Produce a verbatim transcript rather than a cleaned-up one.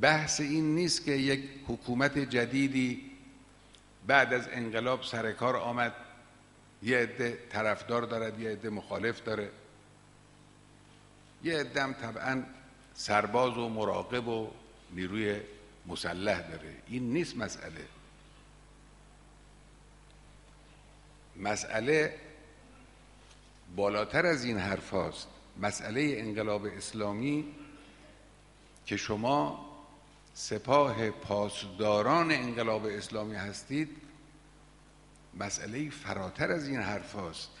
بحث این نیست که یک حکومت جدیدی بعد از انقلاب سر کار آمد، یه عده طرفدار دارد، یه عده مخالف داره، یه عده هم طبعا سرباز و مراقب و نیروی مسلح داره. این نیست مسئله. مسئله بالاتر از این حرف هاست. مسئله انقلاب اسلامی که شما سپاه پاسداران انقلاب اسلامی هستید، مسئله فراتر از این حرف هاست.